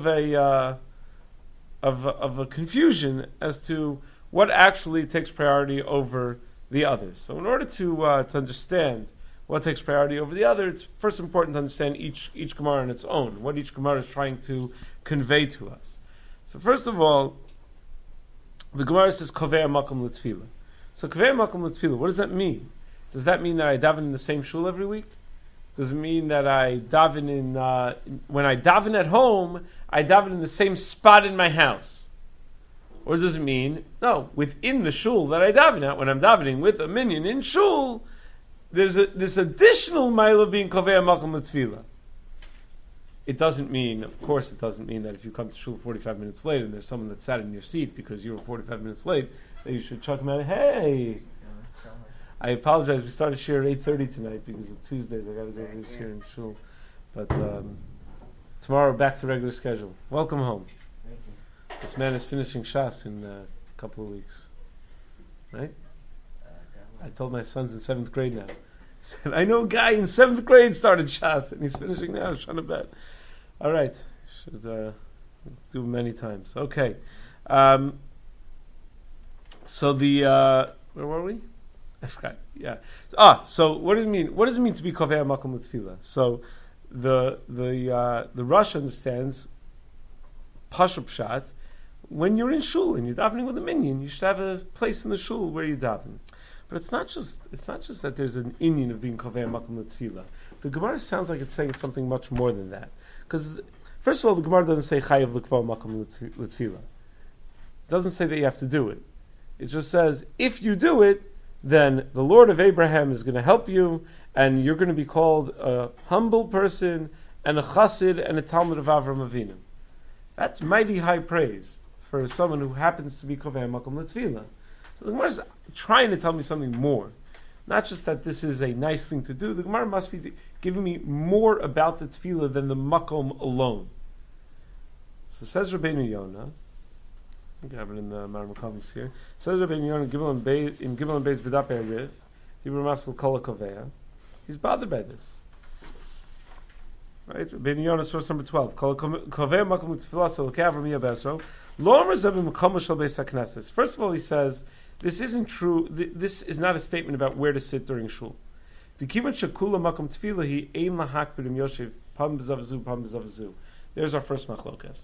a confusion as to what actually takes priority over the others. So in order to understand what takes priority over the other, it's first important to understand each Gemara on its own, what each Gemara is trying to convey to us. So first of all, the Gemara says kovei makom l'tfilah. So kovei makom l'tfilah, what does that mean? Does that mean that I daven in the same shul every week? Does it mean that I daven when I daven at home, I daven in the same spot in my house? Or does it mean, no, within the shul that I daven at, when I'm davening with a minyan in shul, there's this additional mile of being kovei makom l'tfilah. It doesn't mean, of course it doesn't mean that if you come to shul 45 minutes late and there's someone that sat in your seat because you were 45 minutes late, that you should chuck them out, hey! I apologize, we started shir at 8:30 tonight because it's Tuesdays, I gotta go to shir in shul. But tomorrow back to regular schedule. Welcome home. Thank you. This man is finishing Shas in a couple of weeks. Right? I told my son's in 7th grade now. I said, I know a guy in 7th grade started Shas and he's finishing now, Shana Bet. Alright. Should do many times. Okay. So the where were we? I forgot. Yeah. So what does it mean? What does it mean to be kovei makom l'tfilah? So the Rosh understands Pashup Pshat. When you're in shul and you're davening with a minyan, you should have a place in the shul where you daven. But it's not just that there's an inyan of being kovei makom l'tfilah. The Gemara sounds like it's saying something much more than that. Because first of all, the Gemara doesn't say chayav l'kvah makom l'tfilah. It doesn't say that you have to do it. It just says if you do it, then the Lord of Abraham is going to help you, and you're going to be called a humble person, and a chassid, and a Talmud of Avram Avinu. That's mighty high praise for someone who happens to be kovei makom l'tfilah. So the Gemara is trying to tell me something more. Not just that this is a nice thing to do, the Gemara must be giving me more about the tefillah than the makom alone. So says Rabbeinu Yonah. I have it in the Marmakavos here. Says Rabbeinu Yonah in Gimel and Beis B'dap Eriv, Dibur Masel Kol HaKoveya. He's bothered by this. Right? Rabbeinu Yonah, source number 12. Kol HaKoveya Makom L'Tfilah Sel Kav Ramiyah Besro. Lo Omer Zeh B'Makom Shel Beis HaKnesses. First of all, he says, this isn't true. This is not a statement about where to sit during shul. D'kivan shekula makom tefillah hi ein lahakbid im yoshev pam b'zavazu pam b'zavazu. There's our first machlokas.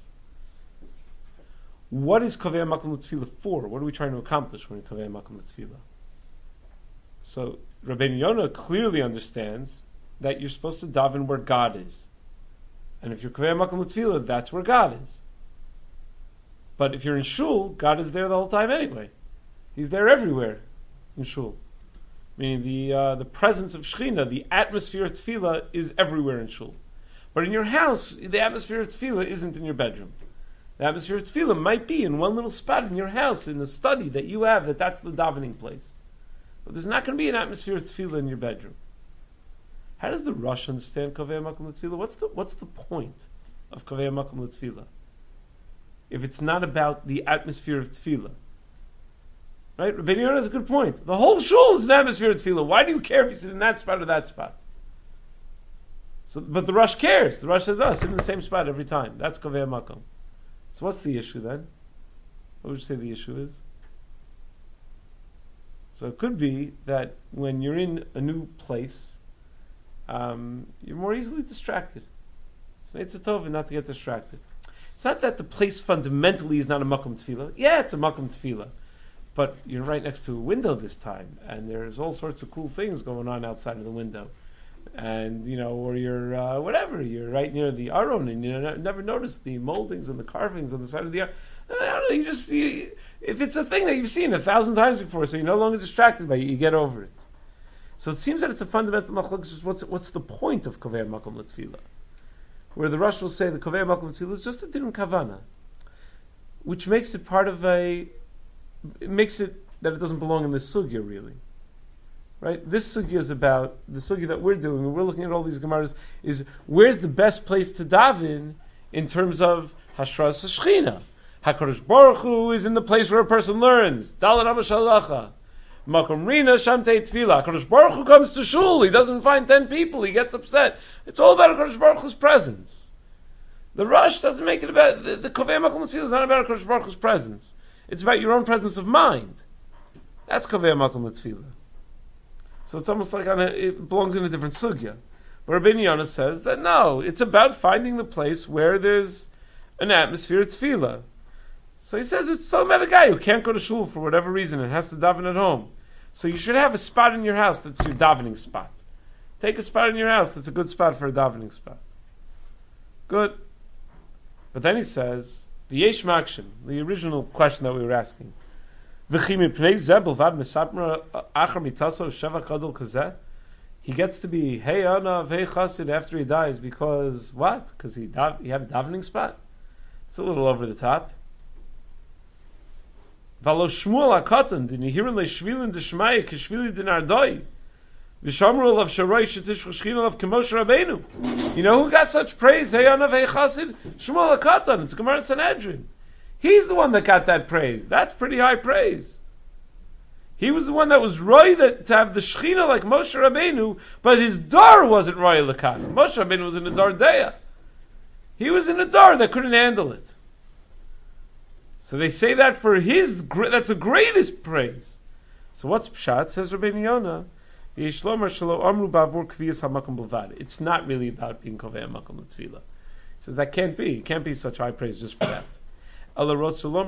What is kaveh makom l'tefillah for? What are we trying to accomplish when we kaveh makom l'tefillah? So Rabbeinu Yonah clearly understands that you're supposed to daven where God is, and if you're kaveh makom l'tefillah, that's where God is. But if you're in shul, God is there the whole time anyway. He's there everywhere in shul. Meaning the presence of Shekhinah, the atmosphere of tefillah is everywhere in shul. But in your house, the atmosphere of tefillah isn't in your bedroom. The atmosphere of tefillah might be in one little spot in your house, in the study that you have, that's the davening place. But there's not going to be an atmosphere of tefillah in your bedroom. How does the Rosh understand Kaveh Makom L'Tefillah? What's the point of Kaveh Makom L'Tefillah? If it's not about the atmosphere of tefillah. Right? Rabbeinu Yonah has a good point. The whole shul is an atmosphere of tefillah. Why do you care if you sit in that spot or that spot? But the Rosh cares. The Rosh says, sit in the same spot every time. That's Kaveh Makom. So what's the issue then? What would you say the issue is? So it could be that when you're in a new place, you're more easily distracted. It's a tov not to get distracted. It's not that the place fundamentally is not a makom tefillah. Yeah, it's a makom tefillah. But you're right next to a window this time, and there's all sorts of cool things going on outside of the window. And, or you're, you're right near the aron, and you never notice the moldings and the carvings on the side of the aron. I don't know, if it's a thing that you've seen 1,000 times before, so you're no longer distracted by it, you get over it. So it seems that it's a fundamental machlokes. What's the point of Kaveh Makom L'Tefillah? Where the Rosh will say the Kaveh Makom L'Tefillah is just a din kavana, which makes it it makes it that it doesn't belong in this sugya really. Right? This sugya is about, the sugya that we're doing, and we're looking at all these gemaras, is where's the best place to daven in terms of Hashras Shechina. HaKadosh Baruch Hu is in the place where a person learns. Dalet Rabba Shalacha. Makom Rina Shamtei Tefillah. HaKadosh Baruch Hu comes to shul, he doesn't find 10 people, he gets upset. It's all about HaKadosh Baruch Hu's presence. The Rosh doesn't make it about, the Kaveh Makom L'Tefillah is not about HaKadosh Baruch Hu's presence. It's about your own presence of mind. That's Kaveh Makom L'Tefillah. So it's almost like it belongs in a different sugya. But Rabbeinu Yonah says that no, it's about finding the place where there's an atmosphere of tefillah. So he says it's talking about a guy who can't go to shul for whatever reason and has to daven at home. So you should have a spot in your house that's your davening spot. Take a spot in your house that's a good spot for a davening spot. Good. But then he says, the Yesh Makshim, the original question that we were asking, he gets to be hey Anav, hey Chassid after he dies because what? Because he had a davening spot. It's a little over the top. Valo Shmuel HaKatan didn't hear in leishvilin d'shmaya kishvili dinardoi v'shamru of sharoy shetish chashkin of Moshe Rabbeinu. You know who got such praise? Hey Anav, hey Chassid, Shmuel HaKatan. It's Gemara Sanhedrin. He's the one that got that praise. That's pretty high praise. He was the one that was roy to have the Shechina like Moshe Rabbeinu, but his dar wasn't roy l'kach. Moshe Rabbeinu was in a dar deya. He was in a dar that couldn't handle it. So they say that for that's the greatest praise. So what's pshat? Says Rabbeinu Yonah, it's not really about being kovei makom l'tefillah. He says that can't be. It can't be such high praise just for that. Wow.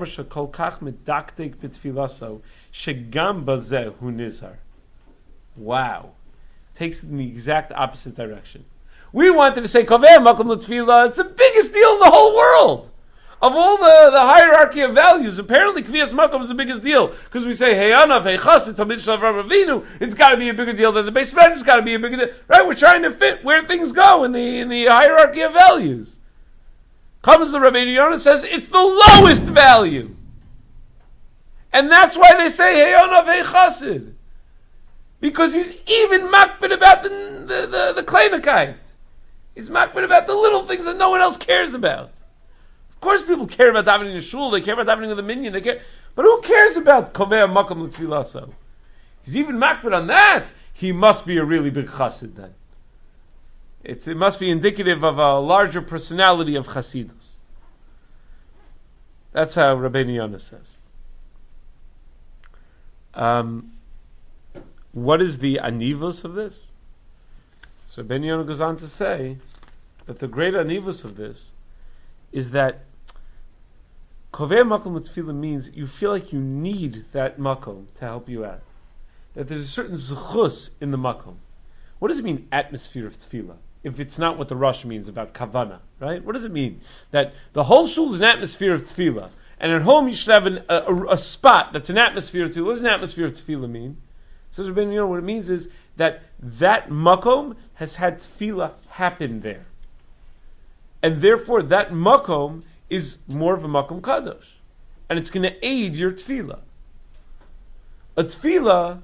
Takes it in the exact opposite direction. We wanted to say Kaveh Makom L'Tefillah, it's the biggest deal in the whole world. Of all the hierarchy of values, apparently Kviyas Makom is the biggest deal. Because we say, Hey Anav, Hey Chassid, Talmid Shel Avraham Avinu, it's got to be a bigger deal than the base measure, it's got to be a bigger deal. Right? We're trying to fit where things go in the hierarchy of values. Comes the Rabbeinu Yonah says it's the lowest value. And that's why they say Hey Anav, Hey Chassid. Because he's even makbid about the kleinigkeit. He's makbid about the little things that no one else cares about. Of course people care about davening in the shul, they care about davening in the minyan, they care, but who cares about kovei makom l'tfilaso? He's even makbid on that, he must be a really big chassid then. It must be indicative of a larger personality of Chasidus. That's how Rabbeinu Yonah says. What is the anivus of this? So Rabbeinu Yonah goes on to say that the great anivus of this is that Kovei Makom L'Tfilah means you feel like you need that makom to help you out. That there's a certain zechus in the makom. What does it mean, atmosphere of tefillah? If it's not what the Rosh means about kavana, right? What does it mean? That the whole shul is an atmosphere of tefillah, and at home you should have a spot that's an atmosphere of tefillah. What does an atmosphere of tefillah mean? Says Rabbeinu Yonah, what it means is that makom has had tefillah happen there. And therefore that makom is more of a makom kadosh. And it's going to aid your tefillah. A tefillah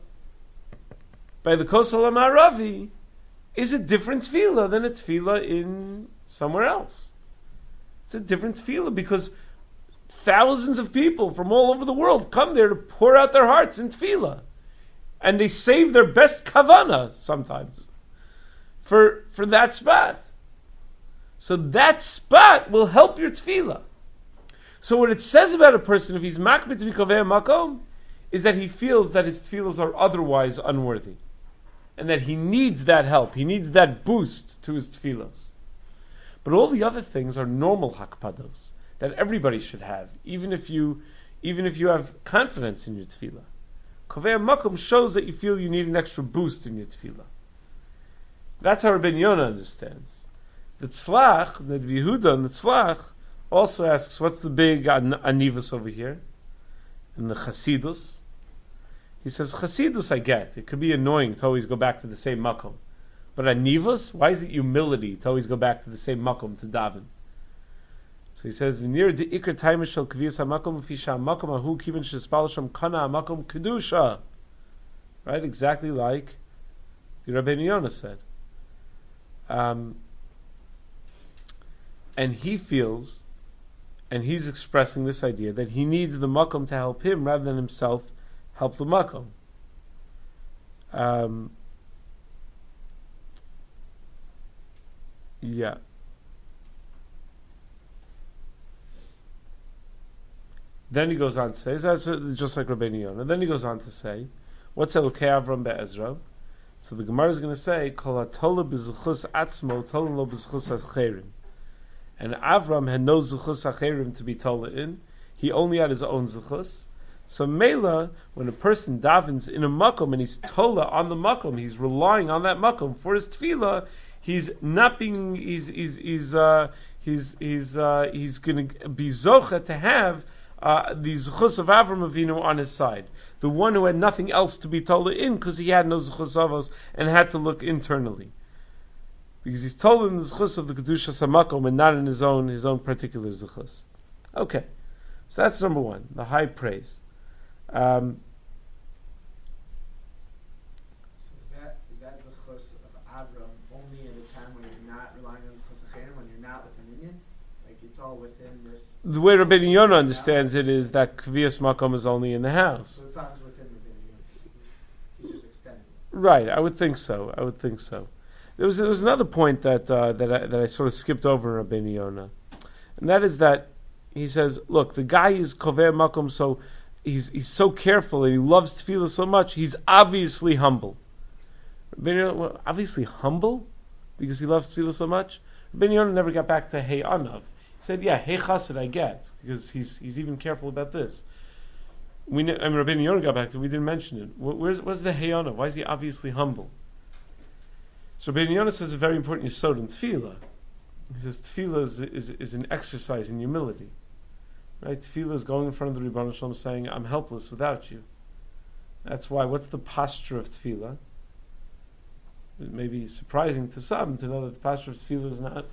by the Kosel HaMa'aravi is a different tefillah than a tefillah in somewhere else. It's a different tefillah because thousands of people from all over the world come there to pour out their hearts in tefillah. And they save their best kavana sometimes for that spot. So that spot will help your tefillah. So what it says about a person, if he's makbid to be kovei makom, is that he feels that his tefillahs are otherwise unworthy. And that he needs that help. He needs that boost to his tefillahs. But all the other things are normal hakpados that everybody should have, even if you have confidence in your tefillah. Kovei makom shows that you feel you need an extra boost in your tefillah. That's how Rabbeinu Yonah understands. The Tzlach, the Yehuda and the Tzlach also asks, what's the big anivus over here? And the Chasidus. He says, Chasidus I get. It could be annoying to always go back to the same makom. But anivus, why is it humility to always go back to the same makom to daven? So he says, V'nir de ikar taimish shel kviyas hamakom v'fisha hamakom ahu kiven shespal sham kana hamakom kedusha. Right? Exactly like the Rabbeinu Yonah said. And he feels, and he's expressing this idea, that he needs the makom to help him rather than himself help the makom. Yeah. Then he goes on to say, that's just like Rabbeinu Yonah. Then he goes on to say, what's Elokei Avram be'Ezra? So the Gemara is going to say, Kol hatola b'zuchus atzmo, tola lo b'zuchus acherim. And Avram had no zuchus acherim to be tola in. He only had his own zuchus. So Mela, when a person davens in a makom and he's tola on the makom, he's relying on that makom for his tefillah. He's not being. He's going to be zocha to have the zuchus of Avram Avinu on his side. The one who had nothing else to be tola in because he had no zuchus avos and had to look internally. Because he's told in the zuchus of the kedusha samakom and not in his own particular zuchus. Okay, so that's number one, the high praise. So is that zuchus of Avram only at a time when you're not relying on zuchus acherim, when you're not with a minion? Like it's all within this. The way Rabbeinu Yonah understands it is that kviyas makom is only in the house. So it's not just within Rabbeinu Yonah. He's just extending it. Right, I would think so. There was another point that I sort of skipped over in Rabbeinu Yonah, and that is that he says, look, the guy is kovei makom, so he's so careful and he loves tefillah so much. He's obviously humble. Rabbeinu Yonah, well, obviously humble because he loves tefillah so much. Rabbeinu Yonah never got back to hey anav. He said, yeah, hey chassid I get because he's even careful about this. Rabbeinu Yonah got back to it. We didn't mention it. Where's the hey anav? Why is he obviously humble? So Rabbeinu Yonah says a very important yesod in tefillah. He says tefillah is an exercise in humility. Right? Tefillah is going in front of the Rebbeinu Shalom saying, I'm helpless without you. That's why, what's the posture of tefillah? It may be surprising to some to know that the posture of tefillah is not,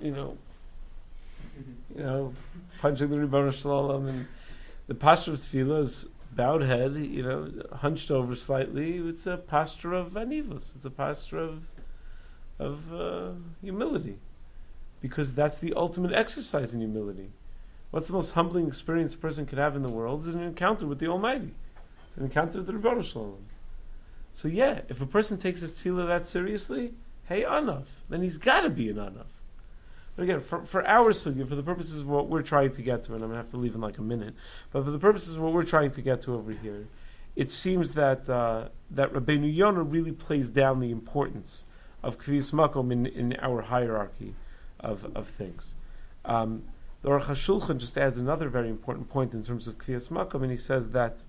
punching the Rebbeinu Shalom, and the posture of tefillah is bowed head, hunched over slightly. It's a posture of anivus. It's a posture of humility, because that's the ultimate exercise in humility. What's the most humbling experience a person could have in the world? Is an encounter with the Almighty. It's an encounter with the Rebbeinu Shalom. So yeah, if a person takes his tefillah that seriously, hey, anav, then he's got to be an anav. But again, for our sugya, for the purposes of what we're trying to get to, and I'm going to have to leave in like a minute, but for the purposes of what we're trying to get to over here, it seems that that Rabbeinu Yonah really plays down the importance of Kviyas Makom in our hierarchy of things. The Aruch HaShulchan just adds another very important point in terms of Kviyas Makom, and he says that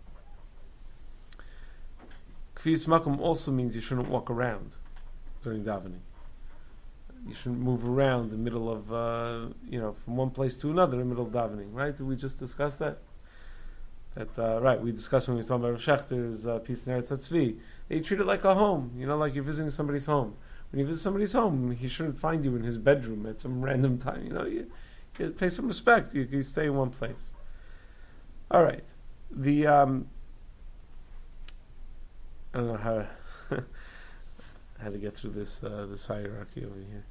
Kviyas Makom also means you shouldn't walk around during davening. You shouldn't move around in the middle of, from one place to another in the middle of davening, right? Did we just discuss that? Right, we discussed when we were talking about Rav Shechter's piece in Eretz HaTzvi. They treat it like a home, like you're visiting somebody's home. When you visit somebody's home, he shouldn't find you in his bedroom at some random time. You pay some respect. You stay in one place. All right. I don't know how to get through this hierarchy over here.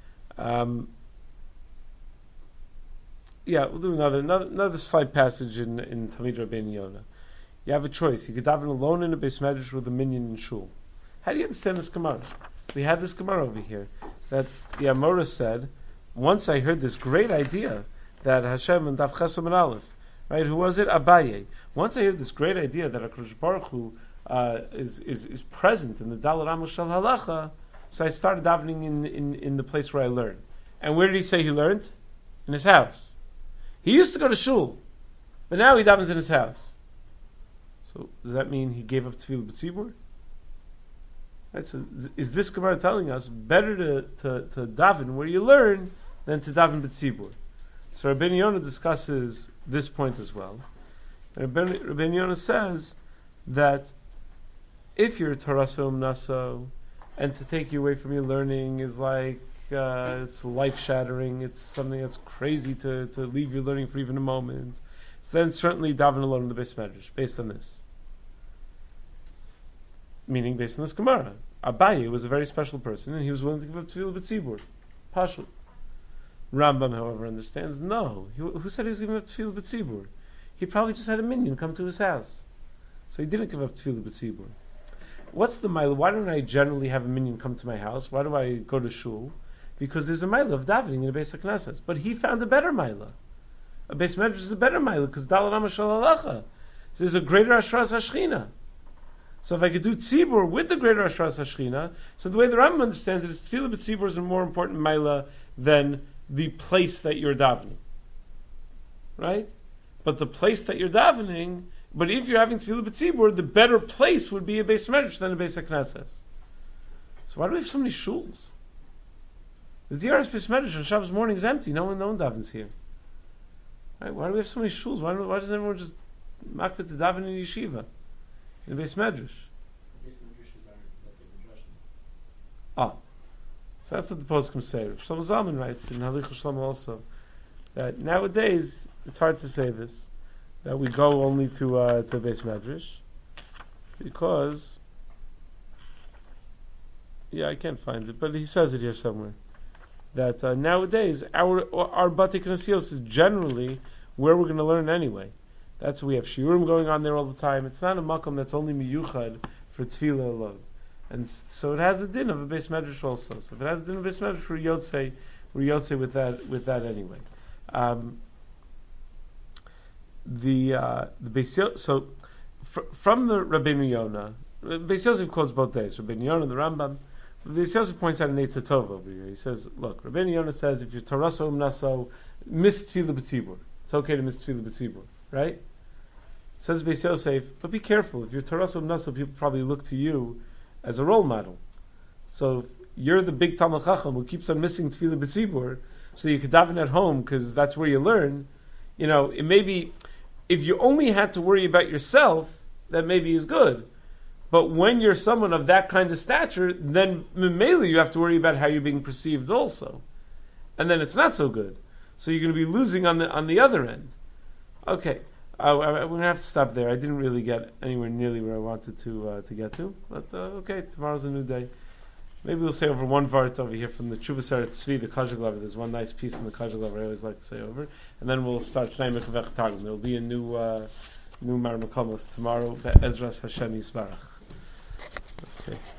We'll do another slight passage in Talmid Rabbeinu Yonah. You have a choice. You could daven alone in a beis medrash with a minyan in shul. How do you understand this Gemara? We had this Gemara over here that the Amora said, once I heard this great idea that Hashem and Daf Chesam and Aleph, right? Who was it? Abaye. Once I heard this great idea that HaKadosh Baruch Hu is present in the Daled Amos Shel Halacha, so I started davening in the place where I learned. And where did he say he learned? In his house. He used to go to shul, but now he davens in his house. So does that mean he gave up Tefillah B'tzibur? Right, so is this Gemara telling us better to daven where you learn than to daven B'tzibur? So Rabbeinu Yonah discusses this point as well. Rabbeinu Yonah says that if you're Taraso Naso, and to take you away from your learning is like it's life-shattering, it's something that's crazy to leave your learning for even a moment, so then certainly daven alone in the beis medrash, based on this. Meaning based on this Gemara. Abaye was a very special person, and he was willing to give up Tefillah B'tzibur. Pashut. Rambam, however, understands, no. Who said he was giving up Tefillah B'tzibur? He probably just had a minion come to his house. So he didn't give up Tefillah B'tzibur. What's the mila? Why don't I generally have a minion come to my house? Why do I go to shul? Because there's a mila of davening in a Beis HaKnesses. But he found a better mila. A Beis Medrash is a better mila because Daled Amos Shel Halacha. So there's a greater Ashras HaShechina. So if I could do tzibur with the greater Ashras HaShechina, so the way the Rambam understands it is Tefillah B'tzibur is a more important mila than the place that you're davening. Right? But the place that you're davening, but if you're having Tefillah B'tzibur, the better place would be a Beis Medrash than a Beis HaKnesses. So why do we have so many shuls? The DRS Beis Medrash on Shabbos morning is empty. No one davens here. Right? Why do we have so many shuls? Why doesn't everyone just makbet to daven in yeshiva? In the Beis Medrash. So that's what the poskim say. Shlomo Zalman writes in Halichos Shlomo also that nowadays it's hard to say this, that we go only to Beis Medrash because I can't find it, but he says it here somewhere that nowadays our Batei Knesios is generally where we're going to learn anyway. That's why we have shiurim going on there all the time. It's not a makom that's only miyuchad for tefillah alone. And so it has a din of a Beis Medrash also. So if it has a din of a Beis Medrash, we're yotzei with that anyway. From the Rabbeinu Yonah, Beis Yosef quotes both days, Rabbeinu Yonah and the Rambam. Beis Yosef points out an Eitz Tov over here. He says, look, Rabbeinu Yonah says if you're Taraso Naso, miss Tefillah B'tzibur. It's okay to miss Tefillah B'tzibur. Right? Says Beis Yosef, but be careful. If you're Taraso Naso, people probably look to you as a role model. So if you're the big Talmid Chacham who keeps on missing Tefillah B'tzibur, so you could daven at home because that's where you learn. It may be, if you only had to worry about yourself, that maybe is good. But when you're someone of that kind of stature, then mainly you have to worry about how you're being perceived also. And then it's not so good. So you're going to be losing on the other end. Okay, we're going to have to stop there. I didn't really get anywhere nearly where I wanted to get to. But okay, tomorrow's a new day. Maybe we'll say over one vart over here from the Chuvas Eretz Tzvi, the Kajaglav. There's one nice piece in the Kajaglav I always like to say over, and then we'll start Shnei Mekhavech Targum. There will be a new Marmakomos tomorrow. Be'ezras Hashem Yisbarach. Okay.